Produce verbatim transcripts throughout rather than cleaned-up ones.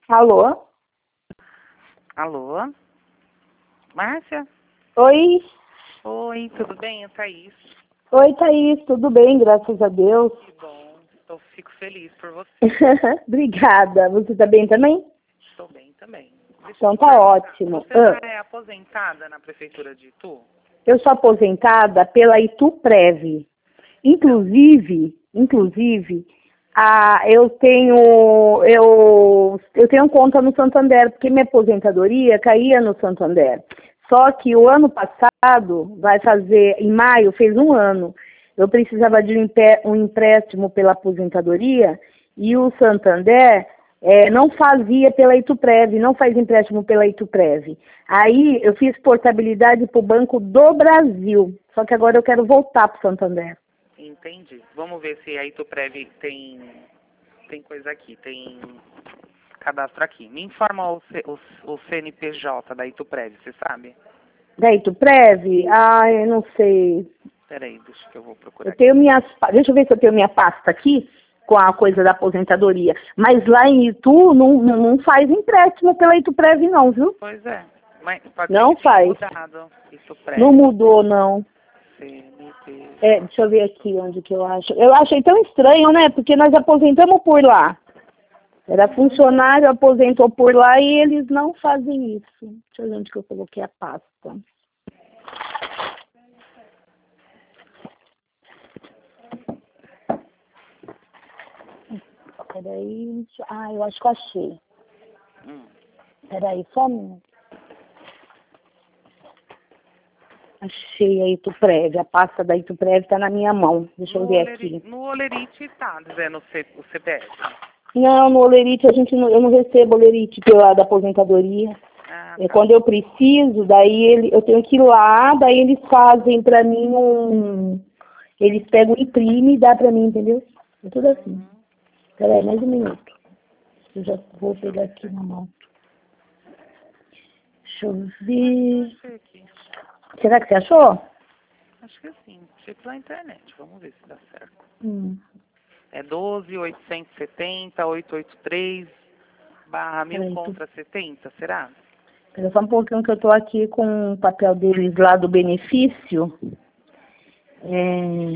Alô? Alô? Márcia? Oi? Oi, tudo bem? É Thaís. Oi, Thaís, tudo bem, graças a Deus. Que bom. Tô, fico feliz por você. Obrigada. Você tá bem também? Estou bem também. Deixa Então eu te tá perguntar, ótimo. você Ah, já é aposentada na prefeitura de Itu? eu sou aposentada pela Ituprev. Então, Inclusive, inclusive, a, eu tenho eu, eu tenho conta no Santander, porque minha aposentadoria caía no Santander. Só que o ano passado, vai fazer, em maio, fez um ano, eu precisava de um empé- um empréstimo pela aposentadoria e o Santander eh, não fazia pela Ituprev, não faz empréstimo pela Ituprev. Aí eu fiz portabilidade para o Banco do Brasil, só que agora eu quero voltar para o Santander. entendi. Vamos ver se a Ituprev tem, tem coisa aqui, tem cadastro aqui. Me informa o, C, o, o C N P J da Ituprev, você sabe? Da Ituprev? Ah, eu não sei. Peraí, deixa que eu vou procurar Eu aqui. tenho minhas, pa- deixa eu ver se eu tenho minha pasta aqui com a coisa da aposentadoria. Mas lá em Itu não, não não faz empréstimo pela Ituprev não, viu? Pois é, mas pode ser Não que tenha faz. mudado. Ituprev, Não mudou, não. C N P J. É, deixa eu ver aqui onde que eu acho. Eu achei tão estranho, né? Porque nós aposentamos por lá. Era funcionário, aposentou por lá e eles não fazem isso. Deixa eu ver onde que eu coloquei a pasta. Peraí. deixa- Ah, eu acho que eu achei. Hum. Peraí, só um minuto. Achei a Ituprev. A pasta da Ituprev está na minha mão. Deixa eu No, ver Oleri, aqui. no Olerite tá dizendo o, C, o C P F. Não, no Olerite a gente não, eu não recebo Olerite pela da aposentadoria. Ah, É tá. quando eu preciso, daí ele, eu tenho que ir lá, daí eles fazem pra mim um. Eles pegam e imprime e dá pra mim, entendeu? É tudo assim. Peraí, mais um minuto. Eu já vou pegar aqui na mão. Deixa eu ver. Achei aqui. Será que você achou? Acho que sim. Achei pela internet. Vamos ver se dá certo. Hum. É doze, oitocentos e setenta, oitocentos e oitenta e três, barra mil Peraí, tu... contra setenta, será? Espera só um pouquinho que eu tô aqui com o papel deles lá do benefício. É...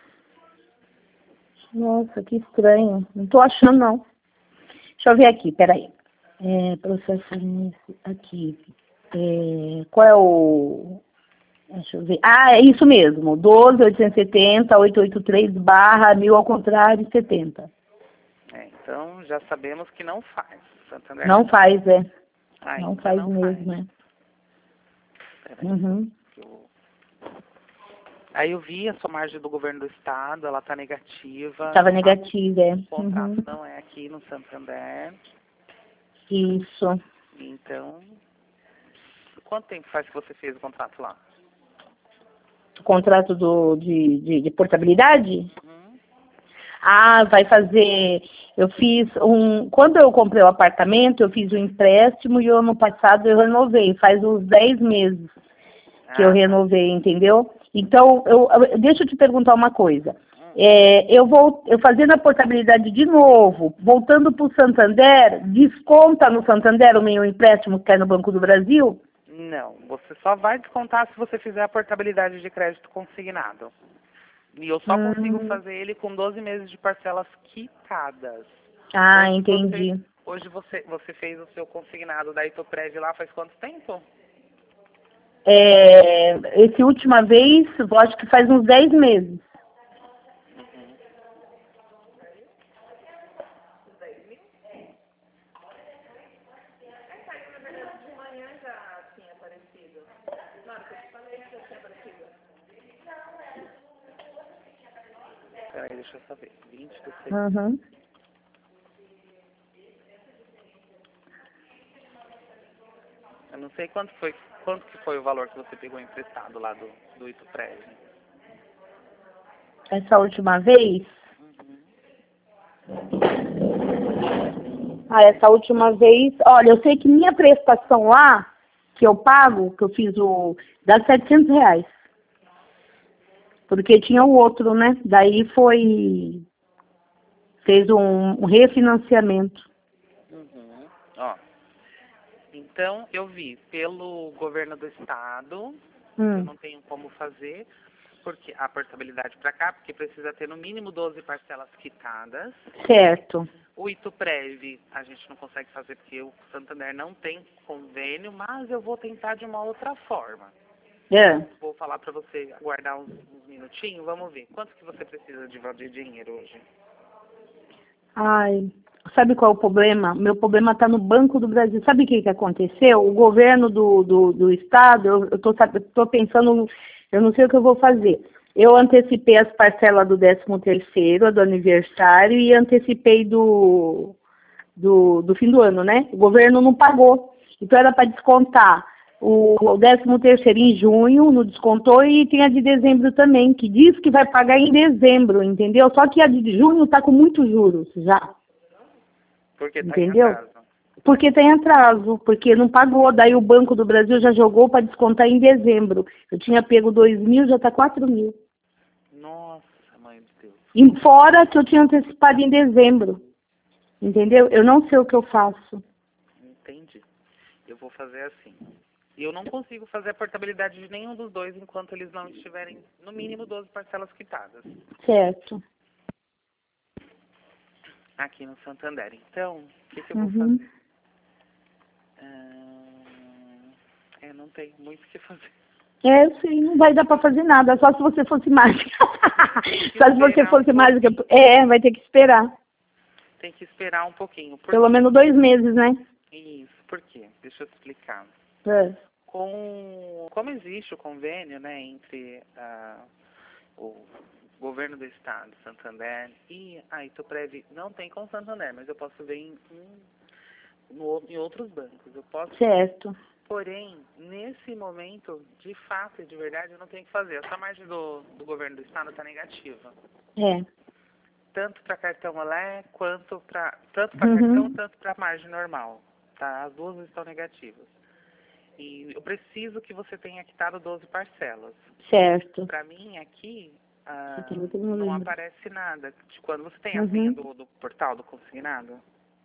Nossa, que estranho. Não tô achando, não. Deixa eu ver aqui, peraí. É, processo nesse- aqui. É, qual é o... Deixa eu ver. Ah, é isso mesmo. doze, oitocentos e setenta, oitocentos e oitenta e três, barra mil ao contrário, setenta. É, então já sabemos que não faz. Santander Não não faz. faz, é. Não Ainda faz não faz. mesmo, é. Peraí. Uhum. que eu- Aí eu vi a sua margem do governo do estado, ela tá negativa. Estava De fato, negativa, é. o contrato Uhum. não é aqui no Santander. Isso. Então, quanto tempo faz que você fez o contrato lá? O contrato do, de, de, de portabilidade? Uhum. Ah, vai fazer. Eu fiz um. Quando eu comprei o apartamento, eu fiz um empréstimo e o ano passado eu renovei. Faz uns dez meses que eu Ah, tá. renovei, entendeu? Então, eu, eu- deixa eu te perguntar uma coisa. É, eu vou eu fazendo a portabilidade de novo, voltando para o Santander, desconta no Santander o meu empréstimo que é no Banco do Brasil? Não, você só vai descontar se você fizer a portabilidade de crédito consignado. E eu só consigo Hum, fazer ele com doze meses de parcelas quitadas. ah, Hoje você, entendi. hoje você, você fez o seu consignado da Itoprev lá faz quanto tempo? É, esse última vez, eu acho que faz uns dez meses. Uhum. Peraí, deixa eu saber. vinte de seis. Uhum. Eu não sei quanto foi, quanto que foi o valor que você pegou emprestado lá do, do Itoprev. Essa última vez, Uhum. ah, essa última vez, olha, eu sei que minha prestação lá, que eu pago, que eu fiz o, dá setecentos reais. Porque tinha o outro, né? Daí foi, fez um, um refinanciamento. Uhum. Ó, então eu vi pelo governo do estado, Hum. eu não tenho como fazer porque a portabilidade para cá, porque precisa ter no mínimo doze parcelas quitadas. Certo. O Ituprev a gente não consegue fazer porque o Santander não tem convênio, mas eu vou tentar de uma outra forma. É. Vou falar para você aguardar uns, uns minutinhos, vamos ver. Quanto que você precisa de, de dinheiro hoje? Ai, sabe qual é o problema? Meu problema está no Banco do Brasil. Sabe o que, que aconteceu? O governo do, do, do estado, eu estou tô pensando, eu não sei o que eu vou fazer. Eu antecipei as parcelas do décimo terceiro, a do aniversário, e antecipei do, do, do fim do ano, né? O governo não pagou. Então era para descontar o décimo terceiro em junho, não descontou, e tem a de dezembro também, que diz que vai pagar em dezembro, entendeu? Só que a de junho está com muitos juros já. Porque tá entendeu? Em atraso. Porque tem atraso, porque não pagou. Daí o Banco do Brasil já jogou para descontar em dezembro. Eu tinha pego dois mil, já está quatro mil. Nossa, mãe de Deus. E fora que eu tinha antecipado em dezembro. Entendeu? Eu não sei o que eu faço. Entendi. Eu vou fazer assim. E eu não consigo fazer a portabilidade de nenhum dos dois enquanto eles não estiverem, no mínimo, doze parcelas quitadas. Certo. Aqui no Santander. Então, o que, que eu vou Uhum. fazer? Ah, é, não tem muito o que fazer. É, sim, não vai dar para fazer nada, só se você fosse mágica. Só se você fosse um mágica. É, vai ter que esperar. Tem que esperar um pouquinho. Por Pelo quê? menos dois meses, né? Isso, por quê? Deixa eu te explicar. É. Com, como existe o convênio, né, entre ah, o governo do estado, Santander, e a Ituprev, não tem com o Santander, mas eu posso ver em, em, no, em outros bancos. Eu posso. Certo. Porém, nesse momento, de fato e de verdade, eu não tenho o que fazer. Essa margem do, do governo do estado está negativa. É. Tanto para cartão Olé, quanto para tanto para Uhum. cartão, tanto para margem normal. Tá? As duas estão negativas. E eu preciso que você tenha quitado doze parcelas. Certo. Para mim, aqui, ah, Você tem que me não lembrar. aparece nada. De quando você tem a Uhum. senha do, do portal do consignado?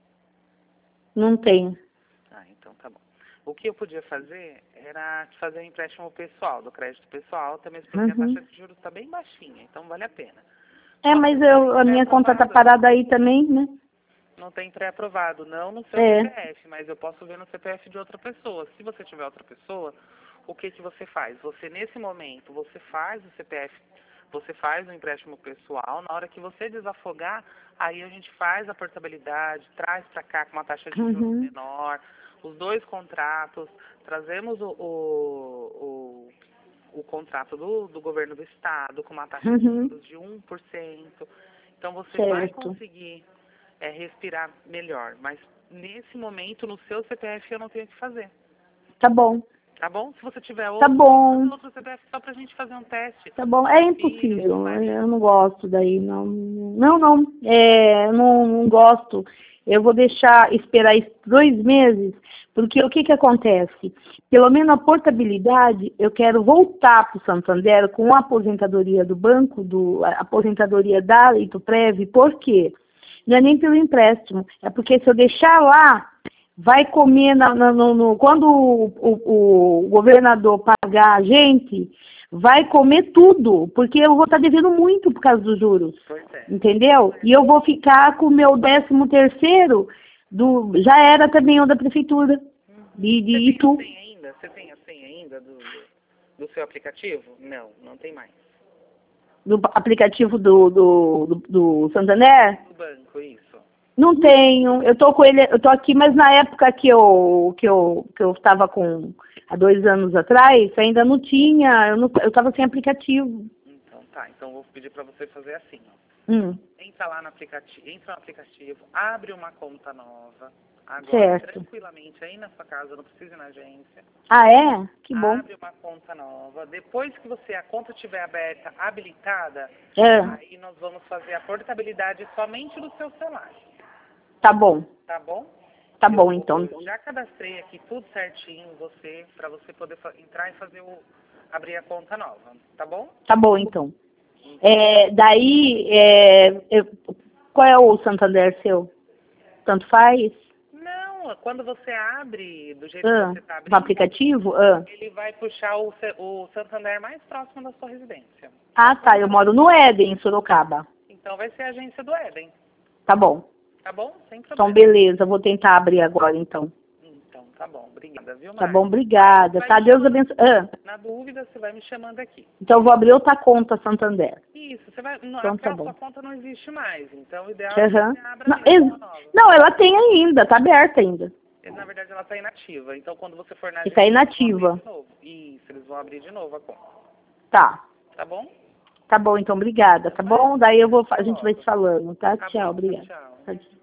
Não tenho. Ah, então tá bom. O que eu podia fazer era te fazer um empréstimo pessoal, do crédito pessoal, também porque Uhum. a taxa de juros está bem baixinha, então vale a pena. É, Só que mas não eu, a tem minha conta tá pré-aprovado. parada aí também, né? Não tem pré-aprovado, não no seu É. C P F, mas eu posso ver no C P F de outra pessoa. Se você tiver outra pessoa, o que que você faz? Você, nesse momento, você faz o C P F, você faz o empréstimo pessoal, na hora que você desafogar, aí a gente faz a portabilidade, traz para cá com uma taxa de juros Uhum. menor, os dois contratos, trazemos o, o, o, o contrato do, do governo do estado com uma taxa de Uhum. juros de um por cento. Então você vai Certo. conseguir é, respirar melhor. Mas nesse momento, no seu C P F, eu não tenho o que fazer. Tá bom. Tá bom? Se você tiver Tá outro, bom. manda outro C P F só pra gente fazer um teste. Tá bom. Do É filho, do impossível. marido. Eu não gosto daí. Não, não. não. É, eu não, não gosto. Eu vou deixar esperar esses dois meses, porque o que que acontece? Pelo menos a portabilidade, eu quero voltar para o Santander com a aposentadoria do banco, do, a aposentadoria da Ituprev. Por quê? Não é nem pelo empréstimo, é porque se eu deixar lá, vai comer, na, na, no, no, quando o, o, o governador pagar a gente, vai comer tudo, porque eu vou estar devendo muito por causa dos juros, Pois é. entendeu? E eu vou ficar com o meu décimo terceiro, do, já era também o da prefeitura, de, de Você tem Itu. a senha ainda? Você tem a senha ainda do, do seu aplicativo? Não, não tem mais. Do aplicativo do, do, do, do Santander? Do banco, isso. Não tenho, eu tô com ele, eu tô aqui, mas na época que eu que eu que eu estava com há dois anos atrás, ainda não tinha, eu não, eu estava sem aplicativo. Então tá, então eu vou pedir pra você fazer assim, ó. Hum, Entra lá no aplicativo, entra no aplicativo, abre uma conta nova, agora certo. tranquilamente aí na sua casa, não precisa ir na agência. Ah, é? Que bom. Abre uma conta nova. Depois que você a conta estiver aberta, habilitada, É, aí nós vamos fazer a portabilidade somente no seu celular. tá bom. Tá bom? Tá Eu, bom, então. eu já cadastrei aqui tudo certinho você para você poder entrar e fazer o abrir a conta nova, tá bom? Tá bom, então. É, daí, é, eu, qual é o Santander seu? Tanto faz? Não, Não, quando você abre, do jeito Ah, que você está abrindo, no aplicativo? Ah. ele vai puxar o, C- o Santander mais próximo da sua residência. Ah, tá. Eu moro no Éden, em Sorocaba. Então vai ser a agência do Éden. Tá bom. Tá bom? Sem Então, problema. beleza. Vou tentar abrir agora, então. Então, tá bom. Obrigada, viu, Tá Márcia? bom, obrigada. Vai Tá, me Deus chamando. abençoe. Ah, Na dúvida, você vai me chamando aqui. então, eu vou abrir outra conta Santander. Isso, você vai. Não, Então, tá aquela bom. sua conta não existe mais. Então, o ideal é que Aham. você abra Não, mesmo ex- uma nova. não, ela tem ainda. Tá aberta ainda. Na verdade, ela está inativa. Então, quando você for na E tá agência, eles vão inativa. abrir de novo. Isso, eles vão abrir de novo a conta. Tá. Tá bom? Tá bom, então, obrigada. Tá bom? Daí eu vou, a gente vai se falando, tá? Tá Tchau, bom, obrigada. tchau. Tchau.